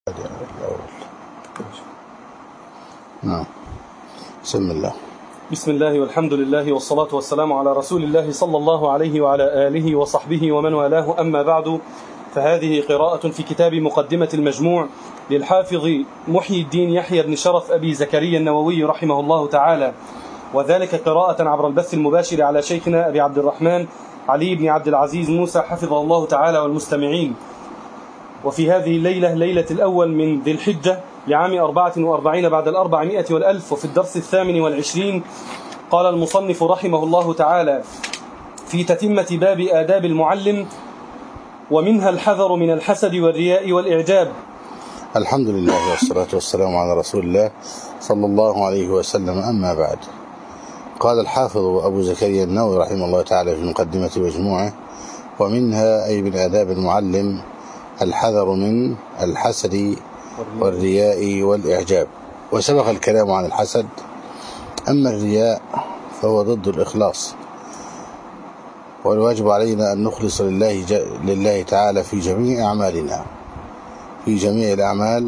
نعم. بسم الله. بسم الله والحمد لله والصلاة والسلام على رسول الله صلى الله عليه وعلى آله وصحبه ومن والاه، أما بعد، فهذه قراءة في كتاب مقدمة المجموع للحافظ محي الدين يحيى بن شرف أبي زكريا النووي رحمه الله تعالى، وذلك قراءة عبر البث المباشر على شيخنا أبي عبد الرحمن علي بن عبد العزيز موسى حفظه الله تعالى والمستمعين. وفي هذه الليلة، ليلة الأول من ذي الحجة لعام 44 بعد 400 والألف، وفي الدرس 28، قال المصنف رحمه الله تعالى في تتمة باب آداب المعلم: ومنها الحذر من الحسد والرياء والإعجاب. الحمد لله والصلاة والسلام على رسول الله صلى الله عليه وسلم، أما بعد. قال الحافظ أبو زكريا النووي رحمه الله تعالى في مقدمة مجموعه: ومنها أي من آداب المعلم الحذر من الحسد والرياء والإعجاب. وسبق الكلام عن الحسد. أما الرياء فهو ضد الإخلاص، والواجب علينا أن نخلص لله تعالى في جميع أعمالنا، في جميع الأعمال،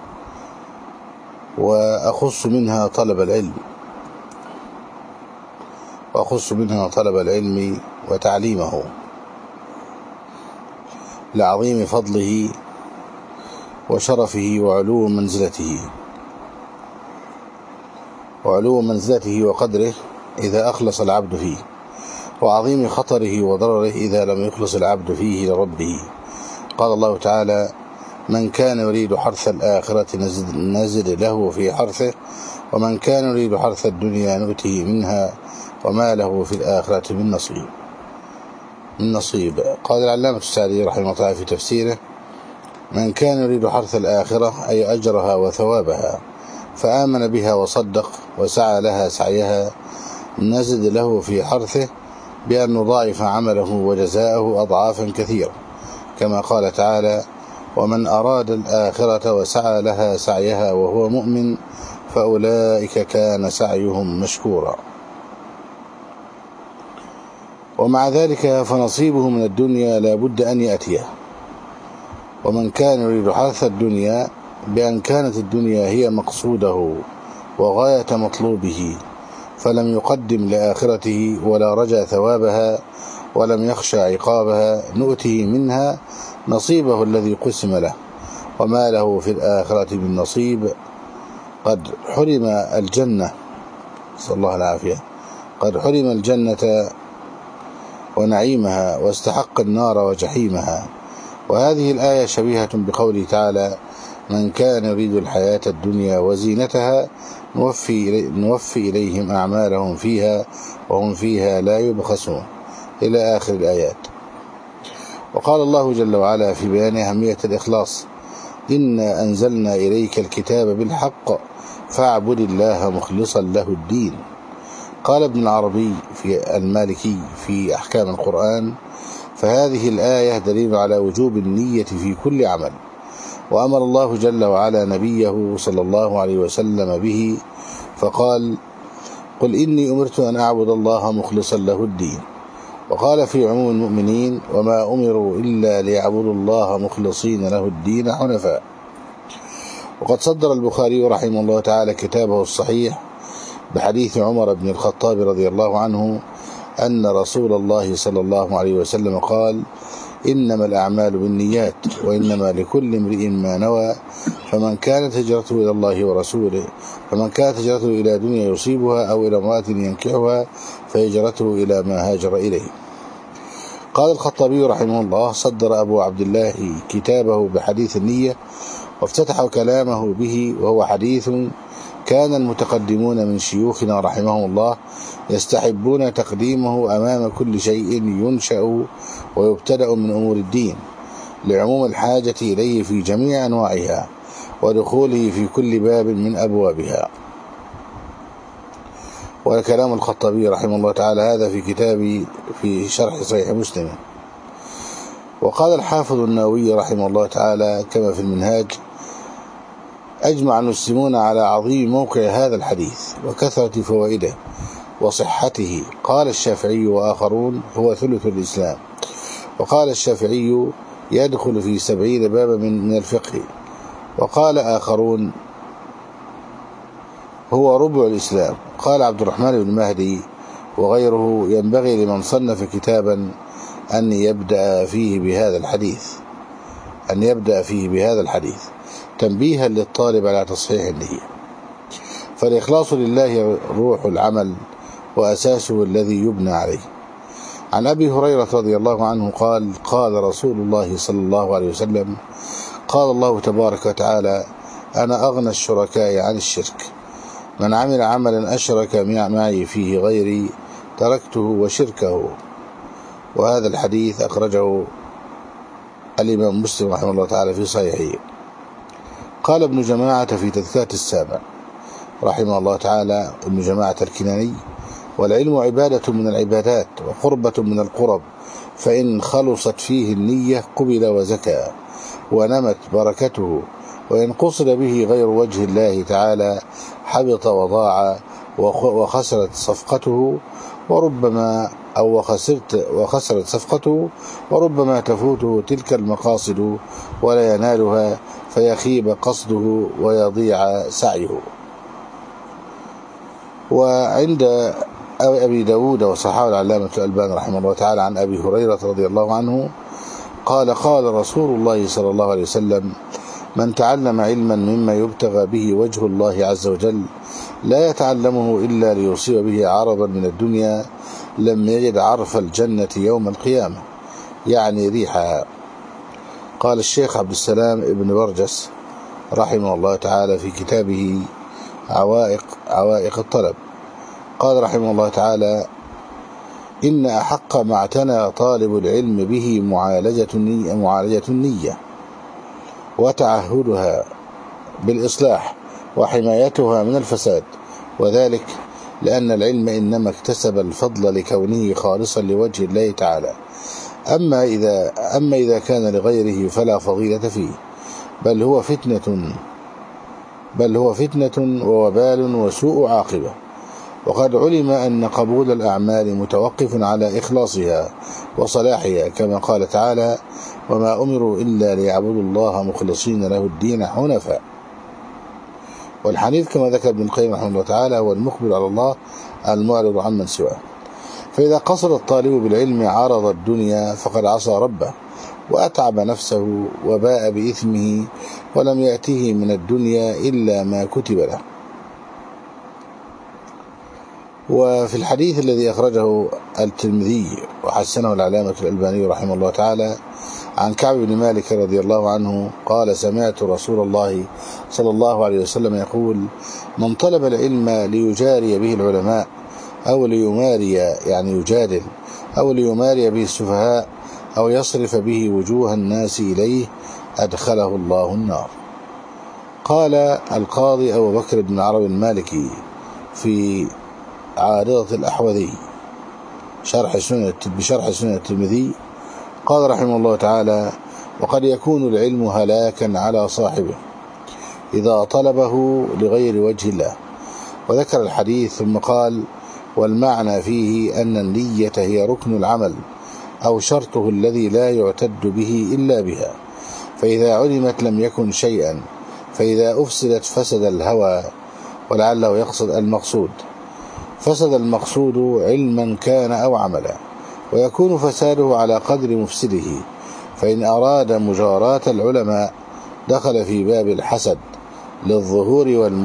وأخص منها طلب العلم وتعليمه لعظيم فضله وشرفه وعلو منزلته وقدره إذا أخلص العبد فيه، وعظيم خطره وضرره إذا لم يخلص العبد فيه لربه. قال الله تعالى: من كان يريد حرث الآخرة نزد له في حرثه، ومن كان يريد حرث الدنيا نؤته منها وما له في الآخرة من نصيب. قال العلامة السعدي رحمه الله في تفسيره: من كان يريد حرث الآخرة أي أجرها وثوابها، فآمن بها وصدق وسعى لها سعيها، نزد له في حرثه بأن نضاعف عمله وجزاءه أضعافا كثيرة، كما قال تعالى: ومن أراد الآخرة وسعى لها سعيها وهو مؤمن فأولئك كان سعيهم مشكورا. ومع ذلك فنصيبه من الدنيا لا بد أن يأتيه. ومن كان يريد حرث الدنيا بأن كانت الدنيا هي مقصوده وغاية مطلوبه، فلم يقدم لآخرته ولا رجا ثوابها ولم يخشى عقابها، نؤته منها نصيبه الذي قسم له، وما له في الآخرة من نصيب. قد حرم الجنة، صلى الله العافية، قد حرم الجنة ونعيمها، واستحق النار وجحيمها. وهذه الآية شبيهة بقوله تعالى: من كان يريد الحياة الدنيا وزينتها نوفي إليهم أعمالهم فيها وهم فيها لا يبخسون، إلى آخر الآيات. وقال الله جل وعلا في بيان أهمية الإخلاص: إنا أنزلنا إليك الكتاب بالحق فاعبد الله مخلصا له الدين. قال ابن العربي في المالكي في أحكام القرآن: فهذه الآية دليل على وجوب النية في كل عمل. وأمر الله جل وعلا نبيه صلى الله عليه وسلم به فقال: قل إني أمرت أن أعبد الله مخلصا له الدين. وقال في عموم المؤمنين: وما أمروا إلا ليعبدوا الله مخلصين له الدين حنفاء. وقد صدر البخاري رحمه الله تعالى كتابه الصحيح بحديث عمر بن الخطاب رضي الله عنه أن رسول الله صلى الله عليه وسلم قال: إنما الأعمال بالنيات وإنما لكل امرئ ما نوى، فمن كانت هجرته إلى الله ورسوله فمن كانت هجرته إلى دنيا يصيبها أو إلى امرأة ينكحها فهجرته إلى ما هاجر إليه. قال الخطابي رحمه الله: صدر أبو عبد الله كتابه بحديث النية، وافتتح كلامه به، وهو حديث كان المتقدمون من شيوخنا رحمهم الله يستحبون تقديمه أمام كل شيء ينشأ ويبتدأ من أمور الدين، لعموم الحاجة إليه في جميع أنواعها ودخوله في كل باب من أبوابها. وكلام الخطابي رحمه الله تعالى هذا في كتابي في شرح صحيح مسلم. وقال الحافظ النووي رحمه الله تعالى كما في المنهاج: أجمع المسلمون على عظيم موقع هذا الحديث وكثرة فوائده وصحته. قال الشافعي وآخرون: هو ثلث الإسلام. وقال الشافعي: يدخل في 70 بابا من الفقه. وقال آخرون هو ربع الإسلام. قال عبد الرحمن بن مهدي وغيره ينبغي لمن صنف كتابا أن يبدأ فيه بهذا الحديث تنبيها للطالب على تصحيح النية. فالإخلاص لله روح العمل وأساسه الذي يبنى عليه. عن أبي هريرة رضي الله عنه قال قال رسول الله صلى الله عليه وسلم قال الله تبارك وتعالى أنا أغنى الشركاء عن الشرك، من عمل عملا أشرك معي فيه غيري تركته وشركه. وهذا الحديث أخرجه الإمام مسلم رحمه الله تعالى في صحيحه. قال ابن جماعة في تذكرة السابع رحمه الله تعالى، ابن جماعة الكناني: والعلم عبادة من العبادات وقربة من القرب، فإن خلصت فيه النية قبل وزكى ونمت بركته، وإن قصد به غير وجه الله تعالى حبط وضاع وخسرت صفقته، وخسرت صفقته، وربما تفوته تلك المقاصد ولا ينالها فيخيب قصده ويضيع سعيه. وعند أبي داود وصححه العلامة الألباني رحمه الله تعالى عن أبي هريرة رضي الله عنه قال قال رسول الله صلى الله عليه وسلم: من تعلم علما مما يبتغى به وجه الله عز وجل لا يتعلمه إلا ليصيب به عرضا من الدنيا لم يجد عرف الجنة يوم القيامة، يعني ريحها. قال الشيخ عبد السلام ابن برجس رحمه الله تعالى في كتابه عوائق الطلب، قال رحمه الله تعالى: إن أحق ما اعتنى طالب العلم به معالجة النية وتعهدها بالإصلاح وحمايتها من الفساد، وذلك لأن العلم إنما اكتسب الفضل لكونه خالصا لوجه الله تعالى، أما إذا كان لغيره فلا فضيلة فيه، بل هو فتنة ووبال وسوء عاقبة. وقد علم أن قبول الأعمال متوقف على إخلاصها وصلاحها، كما قال تعالى: وما أمروا إلا ليعبدوا الله مخلصين له الدين حنفاء. والحنيف كما ذكر ابن القيم رحمه الله تعالى هو المقبل على الله المعرض عمن سواه. فإذا قصد الطالب بالعلم عرض الدنيا فقد عصى ربه وأتعب نفسه وباء بإثمه ولم يأته من الدنيا إلا ما كتب له. وفي الحديث الذي أخرجه الترمذي وحسنه العلامة الألباني رحمه الله تعالى عن كعب بن مالك رضي الله عنه قال: سمعت رسول الله صلى الله عليه وسلم يقول: من طلب العلم ليجاري به العلماء أو ليماري يعني يجادل أو ليماري به السفهاء أو يصرف به وجوه الناس إليه أدخله الله النار. قال القاضي أبو بكر بن عربي المالكي في عارضة الأحوذي بشرح سنة الترمذي قال رحمه الله تعالى: وقد يكون العلم هلاكا على صاحبه إذا طلبه لغير وجه الله. وذكر الحديث ثم قال: والمعنى فيه أن النية هي ركن العمل أو شرطه الذي لا يعتد به إلا بها، فإذا علمت لم يكن شيئا، فإذا أفسدت فسد الهوى. ولعله يقصد المقصود، فسد المقصود علما كان أو عملا، ويكون فساده على قدر مفسده. فإن أراد مجاراة العلماء دخل في باب الحسد للظهور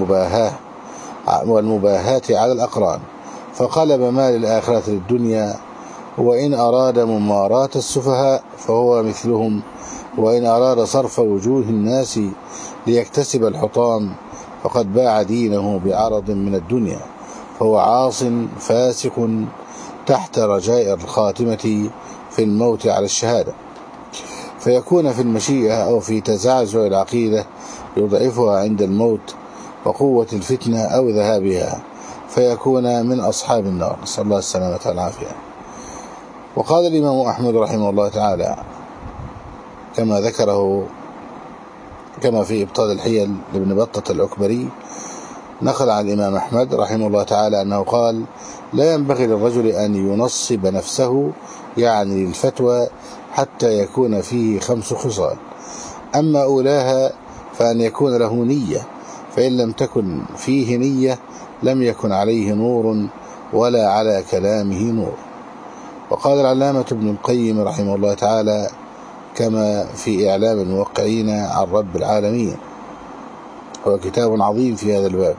والمباهاة على الأقران، فقلب ما للآخرة للدنيا. وإن أراد مماراة السفهاء فهو مثلهم، وإن أراد صرف وجوه الناس ليكتسب الحطام فقد باع دينه بعرض من الدنيا، فهو عاص فاسق تحت رجاء الخاتمة في الموت على الشهادة، فيكون في المشيئة أو في تزعزع العقيدة يضعفها عند الموت وقوة الفتنة أو ذهابها، فيكون من أصحاب النار، نسأل الله السلامة والعافية. وقال الإمام أحمد رحمه الله تعالى كما ذكره كما في إبطال الحيل لابن بطة الأكبري، نقل عن الإمام أحمد رحمه الله تعالى أنه قال: لا ينبغي للرجل أن ينصب نفسه يعني للفتوى حتى يكون فيه 5 خصال، أما أولاها فأن يكون له نية، فإن لم تكن فيه نية لم يكن عليه نور ولا على كلامه نور. وقال العلامة ابن القيم رحمه الله تعالى كما في إعلام الموقعين عن رب العالمين، هو كتاب عظيم في هذا الباب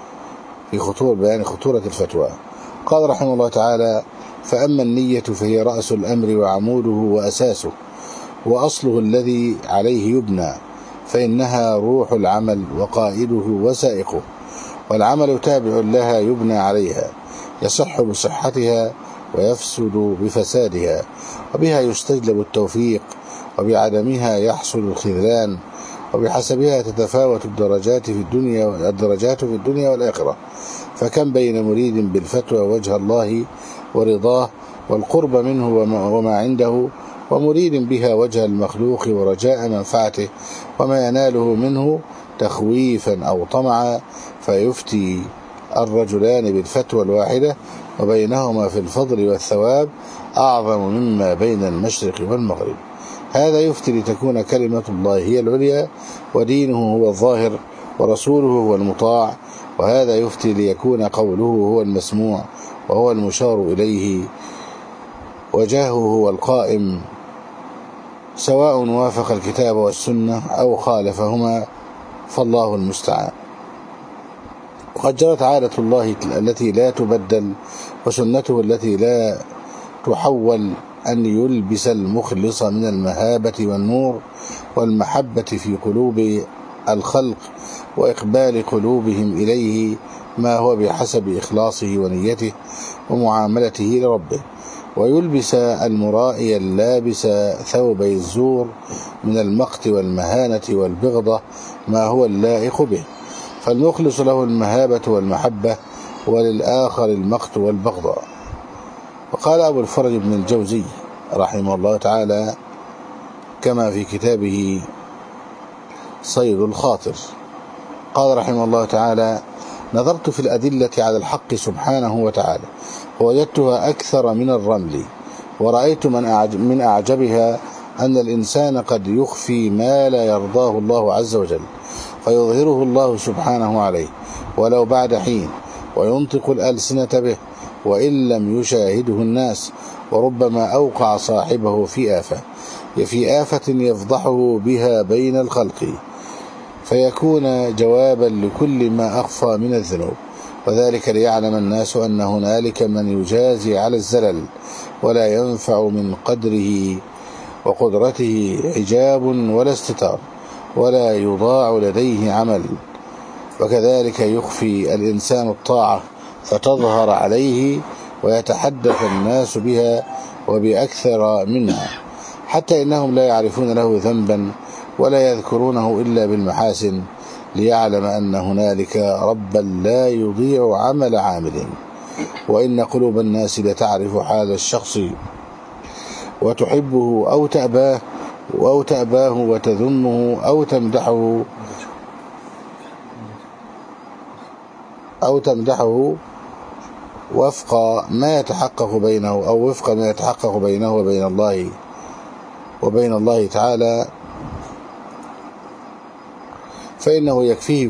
في بيان خطورة الفتوى، قال رحمه الله تعالى: فأما النية فهي رأس الأمر وعموده وأساسه وأصله الذي عليه يبنى، فإنها روح العمل وقائده وسائقه، والعمل تابع لها يبنى عليها، يصح بصحتها ويفسد بفسادها، وبها يستجلب التوفيق، وبعدمها يحصل الخذلان، وبحسبها تتفاوت الدرجات في الدنيا والآخرة. فكم بين مريد بالفتوى وجه الله ورضاه والقرب منه وما عنده، ومريد بها وجه المخلوق ورجاء منفعته وما يناله منه تخويفا أو طمعا، فيفتي الرجلان بالفتوى الواحدة وبينهما في الفضل والثواب أعظم مما بين المشرق والمغرب. هذا يفتي لتكون كلمة الله هي العليا ودينه هو الظاهر ورسوله هو المطاع، وهذا يفتي ليكون قوله هو المسموع وهو المشار إليه وجاهه هو القائم، سواء وافق الكتاب والسنة أو خالفهما، فالله المستعان. وقد جرت عادة الله التي لا تبدل وسنته التي لا تحول أن يلبس المخلص من المهابة والنور والمحبة في قلوب الخلق وإقبال قلوبهم إليه ما هو بحسب إخلاصه ونيته ومعاملته لربه، ويلبس المرائي اللابس ثوبي الزور من المقت والمهانة والبغضة ما هو اللائق به، فالمخلص له المهابة والمحبة وللآخر المقت والبغضاء. وقال أبو الفرج بن الجوزي رحمه الله تعالى كما في كتابه صيد الخاطر، قال رحمه الله تعالى: نظرت في الأدلة على الحق سبحانه وتعالى ووجدتها أكثر من الرمل، ورأيت من أعجبها أن الإنسان قد يخفي ما لا يرضاه الله عز وجل فيظهره الله سبحانه عليه ولو بعد حين، وينطق الألسنة به وإن لم يشاهده الناس، وربما أوقع صاحبه في آفة يفضحه بها بين الخلق، فيكون جوابا لكل ما أخفى من الذنوب، وذلك ليعلم الناس أن هنالك من يجازي على الزلل ولا ينفع من قدره وقدرته حجاب ولا استتار ولا يضاع لديه عمل. وكذلك يخفي الإنسان الطاعة فتظهر عليه ويتحدث الناس بها وبأكثر منها، حتى إنهم لا يعرفون له ذنبا ولا يذكرونه إلا بالمحاسن، ليعلم أن هنالك ربا لا يضيع عمل عامل، وإن قلوب الناس لتعرف حال الشخص وتحبه أو تأباه وتذمه أو تمدحه وفق ما يتحقق بينه وبين الله تعالى، فإنه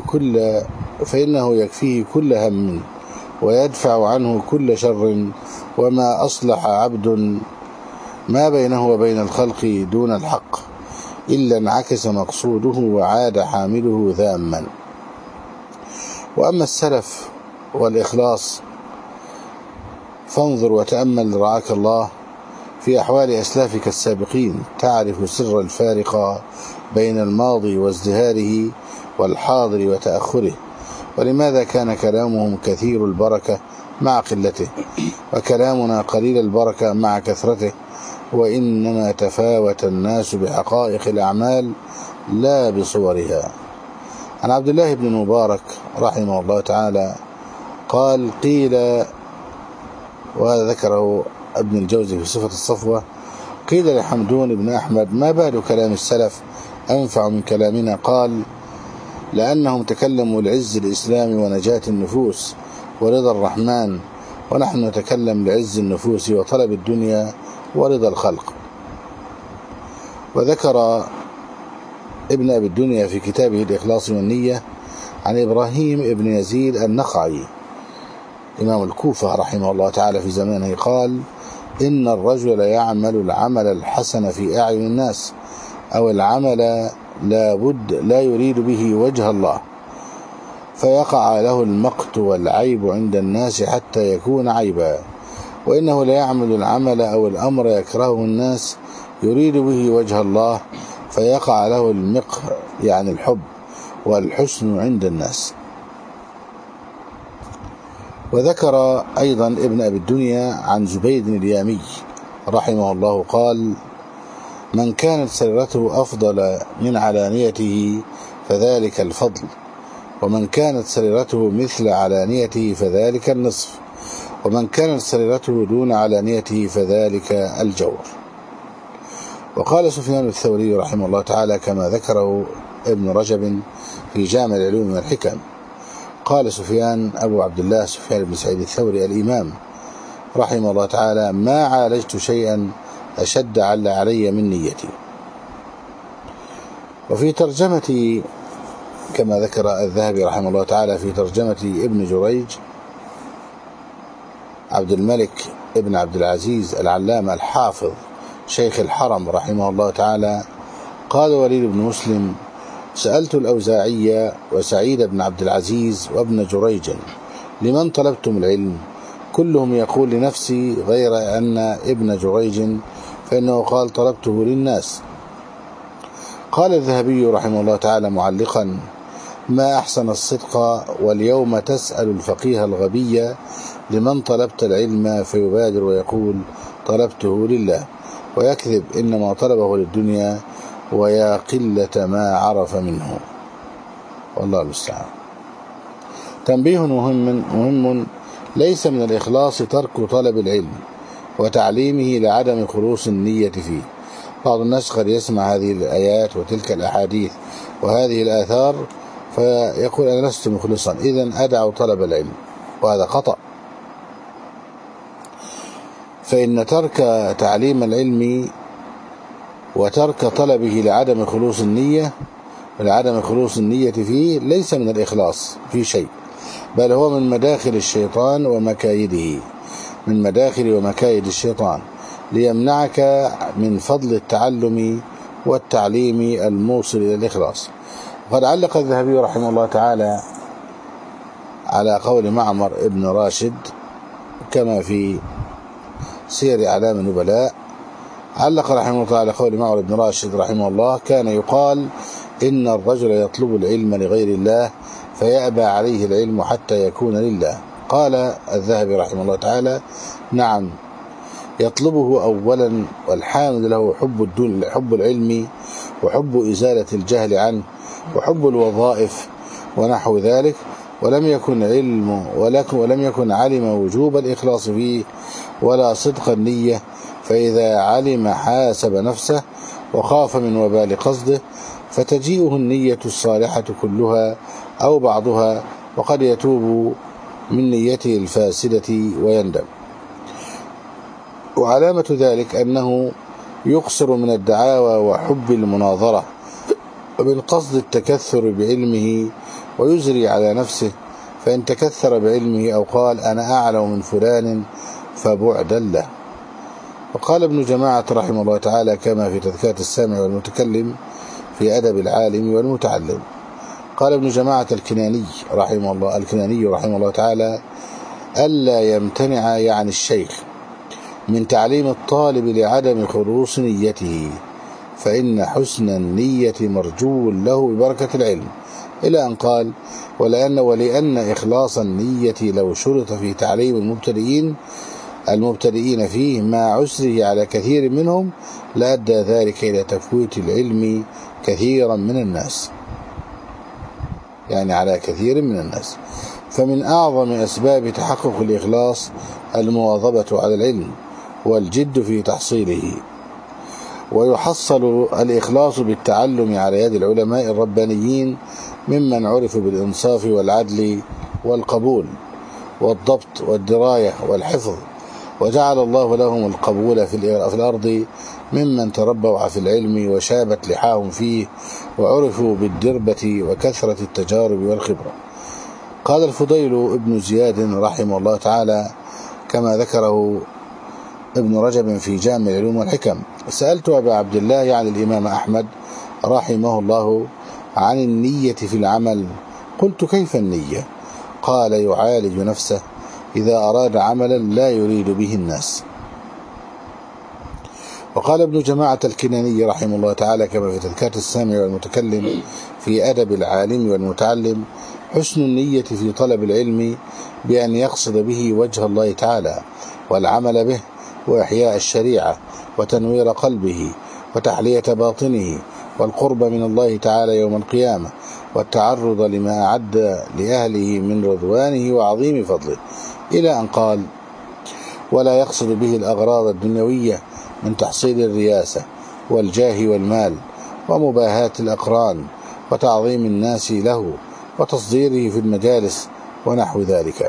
يكفيه كل هم ويدفع عنه كل شر، وما أصلح عبد ما بينه وبين الخلق دون الحق إلا انعكس مقصوده وعاد حامله ذاما. وأما السلف والإخلاص فانظر وتأمل رعاك الله في أحوال أسلافك السابقين، تعرف سر الفارق بين الماضي وازدهاره والحاضر وتأخره، ولماذا كان كلامهم كثير البركة مع قلته وكلامنا قليل البركة مع كثرته، وإنما تفاوت الناس بحقائق الأعمال لا بصورها. عن عبد الله بن المبارك رحمه الله تعالى قال: قيل، وهذا ذكره ابن الجوزي في صفة الصفوة، قيل لحمدون بن أحمد: ما بال كلام السلف أنفع من كلامنا؟ قال: لأنهم تكلموا لعز الإسلام ونجاة النفوس ورضا الرحمن، ونحن نتكلم لعز النفوس وطلب الدنيا ورضا الخلق. وذكر ابن أبي الدنيا في كتابه الإخلاص والنية عن إبراهيم ابن يزيد النخعي إمام الكوفة رحمه الله تعالى في زمانه قال: إن الرجل يعمل العمل الحسن في أعين الناس أو العمل لا يريد به وجه الله، فيقع له المقت والعيب عند الناس حتى يكون عيبا، وإنه لا يعمل العمل أو الأمر يكرهه الناس يريد به وجه الله، فيقع له المقت يعني الحب والحسن عند الناس. وذكر أيضا ابن أبي الدنيا عن زبيد اليامي رحمه الله قال: من كانت سريرته أفضل من علانيته فذلك الفضل، ومن كانت سريرته مثل علانيته فذلك النصف، ومن كانت سريرته دون علانيته فذلك الجور. وقال سفيان الثوري رحمه الله تعالى كما ذكره ابن رجب في جامع العلوم والحكم، قال سفيان أبو عبد الله سفيان بن سعيد الثوري الإمام رحمه الله تعالى: ما عالجت شيئا أشد علي من نيتي. وفي ترجمة كما ذكر الذهبي رحمه الله تعالى في ترجمة ابن جريج عبد الملك ابن عبد العزيز العلامة الحافظ شيخ الحرم رحمه الله تعالى قال وليد بن مسلم: سألت الأوزاعي وسعيد بن عبد العزيز وابن جريج: لمن طلبتم العلم؟ كلهم يقول لنفسي غير أن ابن جريج فإنه قال: طلبته للناس. قال الذهبي رحمه الله تعالى معلقا: ما أحسن الصدق، واليوم تسأل الفقيه الغبي لمن طلبت العلم، فيبادر ويقول: طلبته لله، ويكذب إنما طلبه للدنيا، ويا قلة ما عرف منه. والله المستعان. تنبيه مهم: ليس من الإخلاص ترك طلب العلم وتعليمه لعدم خلوص النية فيه. بعض الناس قد يسمع هذه الآيات وتلك الأحاديث وهذه الآثار فيقول: أنا لست مخلصا، إذن أدع طلب العلم، وهذا خطأ. فإن ترك تعليم العلم وترك طلبه لعدم خلوص النية فيه ليس من الإخلاص في شيء، بل هو من مداخل الشيطان ومكايده، من مداخل ومكايد الشيطان ليمنعك من فضل التعلم والتعليم الموصل إلى الإخلاص. وقد علق الذهبي رحمه الله تعالى على قول معمر ابن راشد كما في سير أعلام النبلاء، علق رحمه الله على قول معمر ابن راشد رحمه الله: كان يقال إن الرجل يطلب العلم لغير الله فيأبى عليه العلم حتى يكون لله. قال الذهبي رحمه الله تعالى: نعم، يطلبه أولا، والحامل له حب العلم وحب إزالة الجهل عنه وحب الوظائف ونحو ذلك، ولم يكن علم وجوب الإخلاص فيه ولا صدق النية، فإذا علم حاسب نفسه وخاف من وبال قصده، فتجيئه النية الصالحة كلها أو بعضها، وقد يتوب من نيته الفاسدة ويندم. وعلامة ذلك أنه يقصر من الدعاوى وحب المناظرة ومن قصد التكثر بعلمه ويزري على نفسه، فإن تكثر بعلمه أو قال أنا أعلم من فلان فبعدا له. وقال ابن جماعة رحمه الله تعالى كما في تذكرة السامع والمتكلم في أدب العالم والمتعلم، قال ابن جماعة الكناني رحمه الله تعالى: ألا يمتنع يعني الشيخ من تعليم الطالب لعدم خلوص نيته، فإن حسن النية مرجو له ببركة العلم، إلى أن قال: ولأن إخلاص النية لو شرط في تعليم المبتدئين فيه مع عسره على كثير منهم لأدى ذلك إلى تفويت العلم كثيرا من الناس، يعني على كثير من الناس. فمن أعظم أسباب تحقق الإخلاص المواظبة على العلم والجد في تحصيله. ويحصل الإخلاص بالتعلم على يد العلماء الربانيين ممن عرفوا بالإنصاف والعدل والقبول والضبط والدراية والحفظ، وجعل الله لهم القبول في الأرض ممن تربوا في العلم وشابت لحاهم فيه وعرفوا بالدربة وكثرة التجارب والخبرة. قال الفضيل ابن زياد رحمه الله تعالى كما ذكره ابن رجب في جامع العلوم والحكم: سألت أبا عبد الله عن الإمام أحمد رحمه الله عن النية في العمل، قلت: كيف النية؟ قال: يعالج نفسه إذا أراد عملا لا يريد به الناس. وقال ابن جماعة الكناني رحمه الله تعالى كما في تذكرة السامع والمتكلم في أدب العالم والمتعلم: حسن النية في طلب العلم بأن يقصد به وجه الله تعالى والعمل به وإحياء الشريعة وتنوير قلبه وتحلية باطنه والقرب من الله تعالى يوم القيامة والتعرض لما أعد لأهله من رضوانه وعظيم فضله، إلى أن قال: ولا يقصد به الأغراض الدنيوية من تحصيل الرياسة والجاه والمال ومباهاة الأقران وتعظيم الناس له وتصديره في المجالس ونحو ذلك.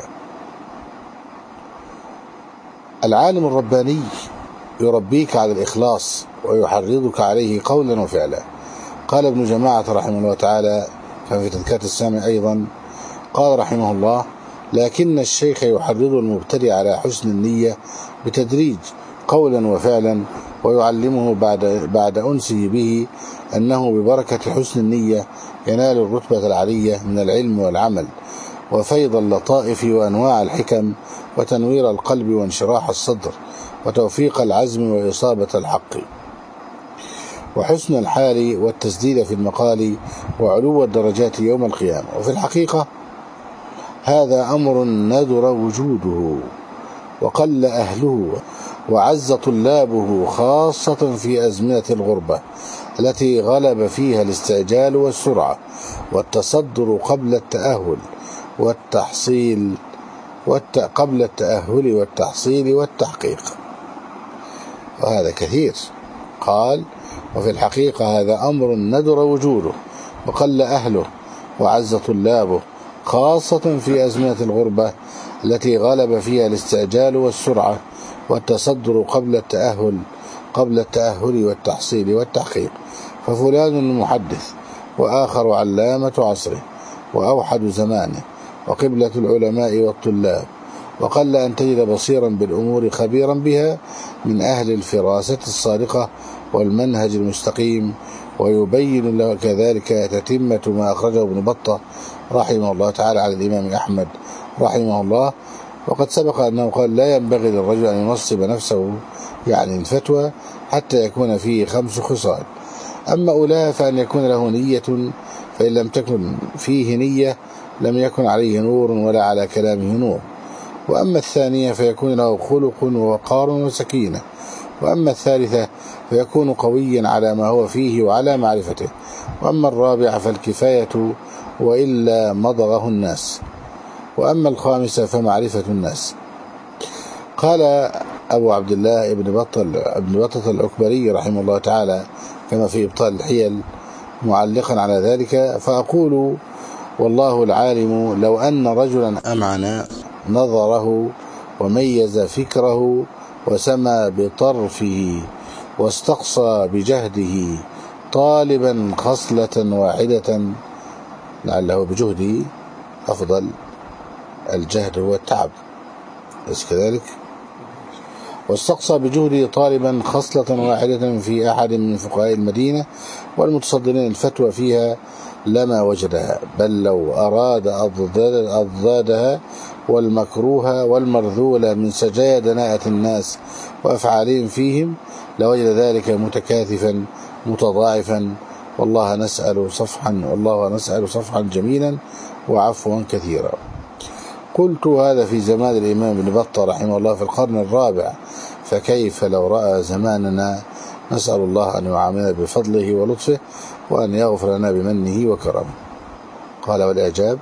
العالم الرباني يربيك على الإخلاص ويحرضك عليه قولا وفعلا. قال ابن جماعة رحمه الله تعالى كما في تذكرة السامع أيضا: قال رحمه الله: لكن الشيخ يحرض المبتدئ على حسن النية بتدريج قولا وفعلا، ويعلمه بعد أنسه به أنه ببركة حسن النية ينال الرتبة العالية من العلم والعمل وفيض اللطائف وأنواع الحكم وتنوير القلب وانشراح الصدر وتوفيق العزم وإصابة الحق وحسن الحال والتسديد في المقال وعلو الدرجات يوم القيامة. وفي الحقيقة هذا أمر ندر وجوده وقل أهله وعز طلابه، خاصة في أزمنة الغربة التي غلب فيها الاستعجال والسرعة والتصدر قبل التأهل والتحصيل والتحقيق. وهذا كثير. قال: وفي الحقيقة هذا أمر ندر وجوده وقل أهله وعز طلابه، خاصة في أزمنة الغربة التي غلب فيها الاستعجال والسرعة والتصدر قبل التأهل والتحصيل والتحقيق. ففلان محدث وآخر علامة عصره وأوحد زمانه وقبلة العلماء والطلاب، وقل أن تجد بصيرا بالأمور خبيرا بها من أهل الفراسة الصادقة والمنهج المستقيم، ويبين له كذلك تتمة ما أخرجه ابن بطة رحمه الله تعالى على الإمام أحمد رحمه الله. وقد سبق أنه قال: لا ينبغي للرجل أن ينصب نفسه يعني الفتوى حتى يكون فيه 5 خصال. أما أولها فأن يكون له نية، فإن لم تكن فيه نية لم يكن عليه نور ولا على كلامه نور. وأما الثانية فيكون له خلق ووقار وسكينة. وأما الثالثة فيكون قويا على ما هو فيه وعلى معرفته. وأما الرابعة فالكفاية وإلا مضغه الناس. وأما الخامسة فمعرفة الناس. قال أبو عبد الله ابن بطة الأكبري رحمه الله تعالى كما في إبطال الحيل معلقا على ذلك: فأقول والله العالم لو أن رجلا أمعن نظره وميز فكره وسمى بطرفه واستقصى بجهده طالبا خصلة واحدة، لعله بجهده أفضل، الجهد هو التعب، أليس كذلك؟ واستقصى بجهده طالبا خصلة واحدة في أحد من فقهاء المدينة والمتصدرين الفتوى فيها لما وجدها، بل لو أراد أضدادها والمكروه والمرذول من سجايا دناءة الناس وأفعالهم فيهم لوجد ذلك متكاثفا متضاعفا. والله نسأل صفحا جميلا وعفوا كثيرا. قلت: هذا في زمان الإمام ابن بطة رحمه الله في القرن الرابع، فكيف لو رأى زماننا؟ نسأل الله أن يعاملنا بفضله ولطفه وأن يغفر لنا بمنه وكرمه. قال: والإعجاب.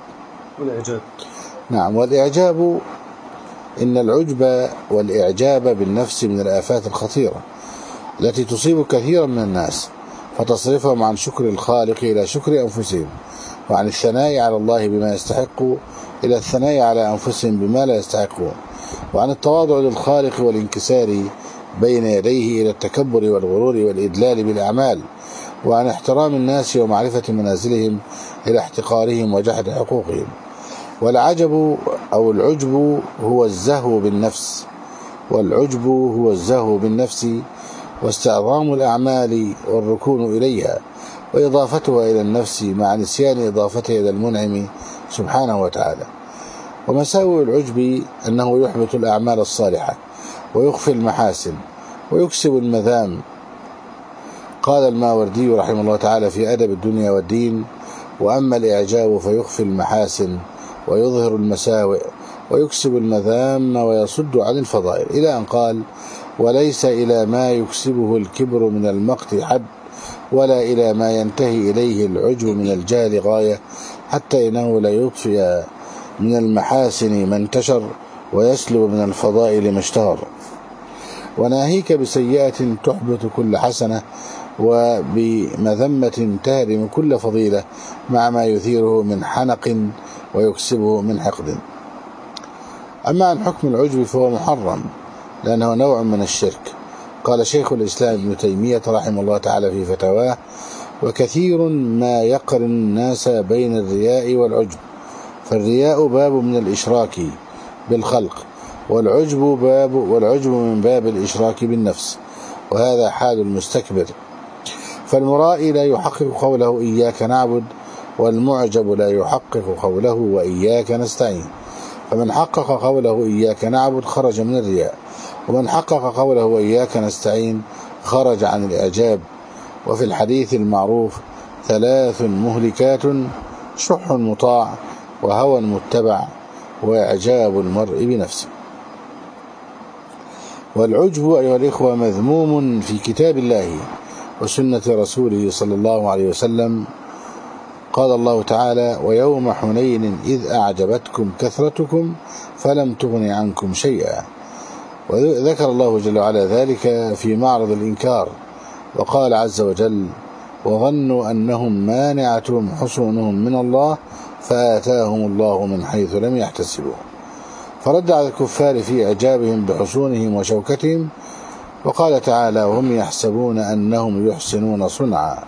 نعم، والإعجاب إن العجب والإعجاب بالنفس من الآفات الخطيرة التي تصيب كثيرا من الناس، فتصرفهم عن شكر الخالق إلى شكر أنفسهم وعن الثناء على الله بما يستحق إلى الثناء على أنفسهم بما لا يستحقون، وعن التواضع للخالق والانكسار بين يديه إلى التكبر والغرور والإدلال بالأعمال، وعن احترام الناس ومعرفة منازلهم إلى احتقارهم وجحد حقوقهم. والعجب أو العجب هو الزهو بالنفس، والعجب هو الزهو بالنفس واستعظام الأعمال والركون إليها وإضافتها إلى النفس مع نسيان إضافتها إلى المنعم سبحانه وتعالى. ومساوئ العجب أنه يحبط الأعمال الصالحة ويخفي المحاسن ويكسب المذام. قال الماوردي رحمه الله تعالى في أدب الدنيا والدين: وأما الإعجاب فيخفي المحاسن ويظهر المساوئ ويكسب المذام ويصد عن الفضائل، إلى أن قال: وليس إلى ما يكسبه الكبر من المقت حد، ولا إلى ما ينتهي إليه العجب من الجهل غاية، حتى إنه لا يطفئ من المحاسن ما انتشر ويسلب من الفضائل ما اشتهر. وناهيك بسيئة تحبط كل حسنة، وبمذمة تهدم كل فضيلة، مع ما يثيره من حنق ويكسبه من حقد. أما عن حكم العجب فهو محرم، لأنه نوع من الشرك. قال شيخ الإسلام ابن تيمية رحمه الله تعالى في فتاواه: وكثير ما يقرن الناس بين الرياء والعجب، فالرياء باب من الإشراك بالخلق، والعجب من باب الإشراك بالنفس، وهذا حال المستكبر. فالمرائي لا يحقق قوله إياك نعبد، والمعجب لا يحقق قوله وإياك نستعين. فمن حقق قوله إياك نعبد خرج من الرياء، ومن حقق قوله وإياك نستعين خرج عن الإعجاب. وفي الحديث المعروف: 3 مهلكات: شح مطاع، وهوى متبع، وإعجاب المرء بنفسه. والعجب أيها الإخوة مذموم في كتاب الله وسنة رسوله صلى الله عليه وسلم. قال الله تعالى: ويوم حنين إذ أعجبتكم كثرتكم فلم تغن عنكم شيئا. وذكر الله جل وعلا ذلك في معرض الإنكار، وقال عز وجل: وظنوا أنهم مانعتهم حصونهم من الله فآتاهم الله من حيث لم يحتسبوا. فرد على الكفار في إعجابهم بحصونهم وشوكتهم، وقال تعالى: وهم يحسبون أنهم يحسنون صنعا.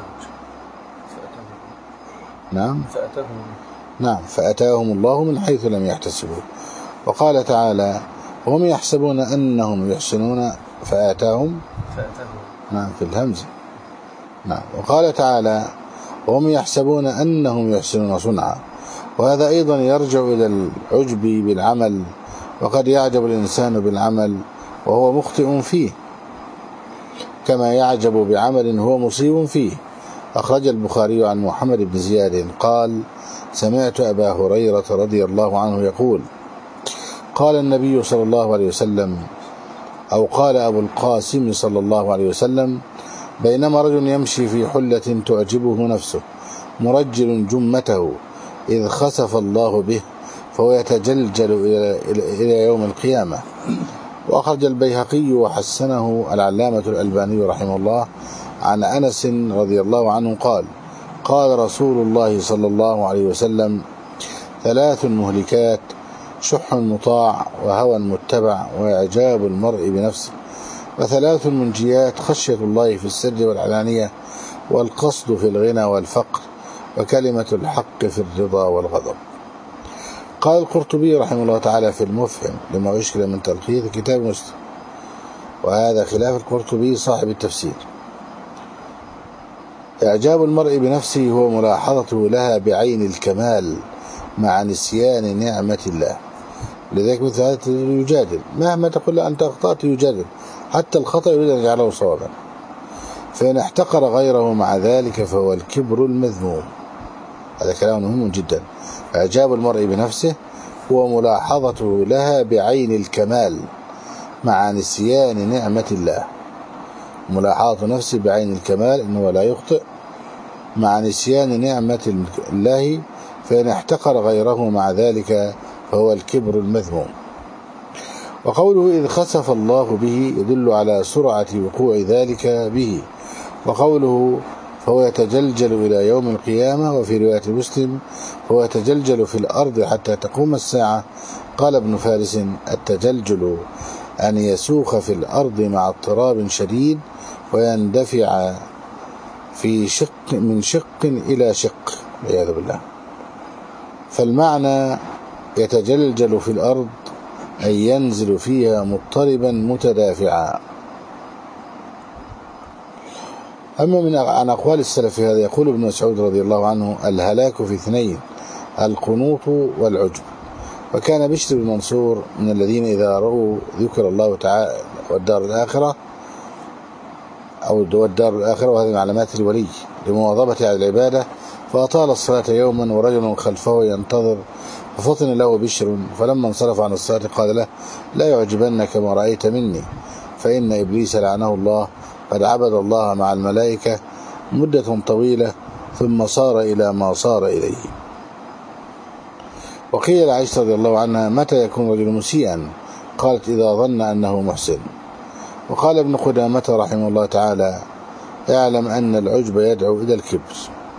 نعم فأتاهم الله من حيث لم يحتسبوا. وقال تعالى: وهم يحسبون أنهم يحسنون فآتاهم نعم في الهمزة. نعم. وقال تعالى: وهم يحسبون أنهم يحسنون صنعا. وهذا أيضا يرجع إلى العجب بالعمل، وقد يعجب الإنسان بالعمل وهو مخطئ فيه، كما يعجب بعمل هو مصيب فيه. أخرج البخاري عن محمد بن زياد قال: سمعت أبا هريرة رضي الله عنه يقول: قال النبي صلى الله عليه وسلم، أو قال أبو القاسم صلى الله عليه وسلم: بينما رجل يمشي في حلة تعجبه نفسه مرجل جمته إذ خسف الله به فهو يتجلجل إلى يوم القيامة. وأخرج البيهقي وحسنه العلامة الألباني رحمه الله عن أنس رضي الله عنه قال: قال رسول الله صلى الله عليه وسلم: 3 مهلكات: شح مطاع، وهوى متبع، وإعجاب المرء بنفسه. و3 منجيات: خشية الله في السر والعلانية، والقصد في الغنى والفقر، وكلمة الحق في الرضا والغضب. قال القرطبي رحمه الله تعالى في المفهم لما أشكل من تلخيص كتاب مسلم، وهذا خلاف القرطبي صاحب التفسير: إعجاب المرء بنفسه هو ملاحظته لها بعين الكمال مع نسيان نعمة الله. لذلك مثل هذا يجادل، مهما تقول أنت أخطأت يجادل، حتى الخطأ يريد أن يجعله صوابا. فإن احتقر غيره مع ذلك فهو الكبر المذموم. هذا كلام مهم جدا. إعجاب المرء بنفسه هو ملاحظته لها بعين الكمال مع نسيان نعمة الله. ملاحظة نفسه بعين الكمال إنه لا يخطئ مع نسيان نعمة الله، فإن احتقر غيره مع ذلك فهو الكبر المذموم. وقوله إذ خسف الله به يدل على سرعة وقوع ذلك به. وقوله فهو يتجلجل إلى يوم القيامة. وفي رواية مسلم فهو يتجلجل في الأرض حتى تقوم الساعة. قال ابن فارس: التجلجل أن يسوخ في الأرض مع اضطراب شديد ويندفع في شق من شق إلى شق والعياذ بالله. فالمعنى يتجلجل في الأرض أي ينزل فيها مضطربا متدافعا. أما عن أقوال السلف في هذا يقول ابن مسعود رضي الله عنه: الهلاك في اثنين، القنوط والعجب. وكان بشر بن منصور من الذين إذا رأوا ذكر الله تعالى والدار الآخرة وهذه من علامات الولي لمواظبة على العبادة، فأطال الصلاة يوما ورجل خلفه ينتظر، ففطن له بشر، فلما انصرف عن الصلاة قال له: لا يعجبنك ما رأيت مني، فإن إبليس لعنه الله قد عبد الله مع الملائكة مدة طويلة ثم صار إلى ما صار إليه. وقيل لعائشة رضي الله عنها: متى يكون رجل مسيئا؟ قالت: إذا ظن أنه محسن. وقال ابن قدامة رحمه الله تعالى: اعلم أن العجب يدعو إلى الكبر،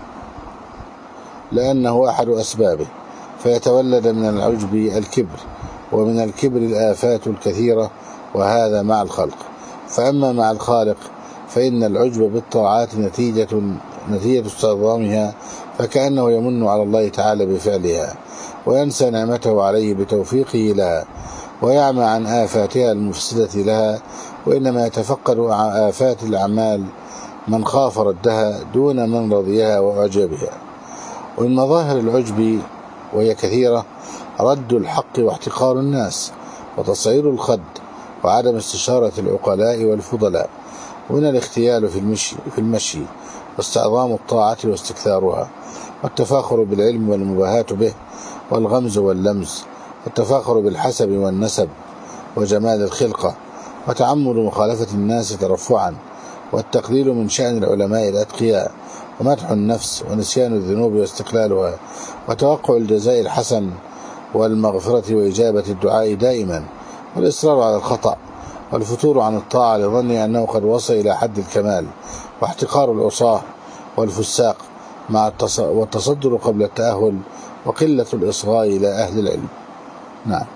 لأنه أحد أسبابه، فيتولد من العجب الكبر، ومن الكبر الآفات الكثيرة، وهذا مع الخلق. فأما مع الخالق فإن العجب بالطاعات نتيجة استعظامها، فكأنه يمن على الله تعالى بفعلها، وينسى نعمته عليه بتوفيقه لها، ويعمى عن آفاتها المفسدة لها، وإنما يتفقد آفات الأعمال من خاف ردها دون من رضيها وأعجبها. ومن مظاهر العجب وهي كثيرة: رد الحق واحتقار الناس، وتصعير الخد، وعدم استشارة العقلاء والفضلاء، ومن الاختيال في المشي، واستعظام الطاعة واستكثارها، والتفاخر بالعلم والمباهاة به، والغمز واللمز، والتفاخر بالحسب والنسب وجمال الخلقة، وتعمد مخالفة الناس ترفعا، والتقليل من شأن العلماء الأتقياء، ومدح النفس، ونسيان الذنوب واستقلالها، وتوقع الجزاء الحسن والمغفرة وإجابة الدعاء دائما، والإصرار على الخطأ، والفتور عن الطاعة لظن أنه قد وصل إلى حد الكمال، واحتقار العصاة والفساق والتصدر قبل التأهل، وقلة الإصغاء إلى أهل العلم. نعم.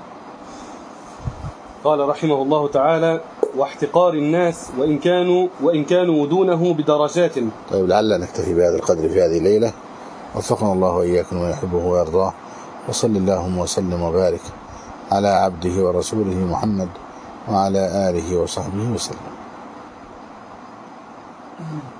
قال رحمه الله تعالى: واحتقار الناس وإن كانوا دونه بدرجات. طيب، لعلنا نكتفي بهذا القدر في هذه الليلة. وفقنا الله وإياكم وما يحبه ويرضاه، وصل اللهم وسلم وبارك على عبده ورسوله محمد وعلى آله وصحبه وسلم.